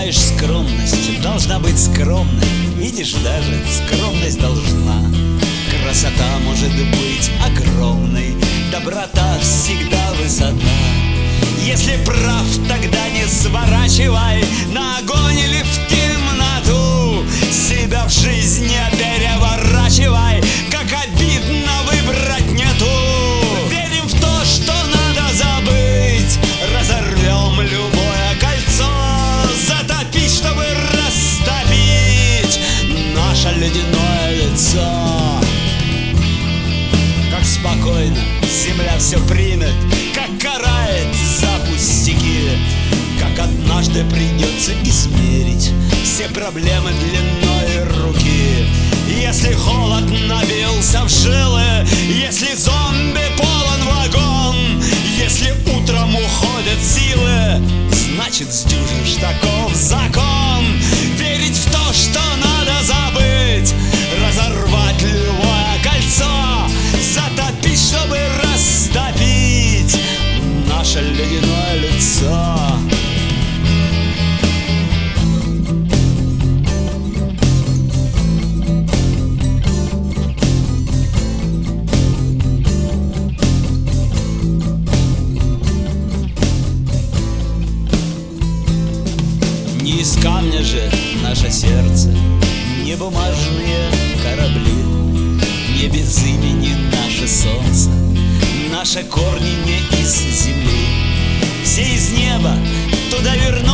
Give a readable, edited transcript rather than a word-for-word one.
Знаешь, скромность должна быть скромной. Видишь, даже скромность должна. Красота может быть огромной, доброта всегда высота. Если прав, тогда не сворачивай на огонь или в темноту. Себя в жизни переворачивай, как обидно выбрать нету. Верим в то, что надо забыть, разорвем любое кольцо, затопить, чтобы растопить наше ледяное лицо. Как спокойно земля все примет, как карает за пустяки, как однажды придется измерить все проблемы длиной руки. Если холод набился в жилы, если зомби полон вагон, если утром уходят силы, значит сдюжишь, таков закон. Верить в то, что надо забыть, разорвать любое кольцо, затопить, чтобы растопить наше ледяное лицо. Не из камня же наше сердце, не бумажные корабли, не без имени наше солнце, наши корни не из земли. Все из неба туда вернулись.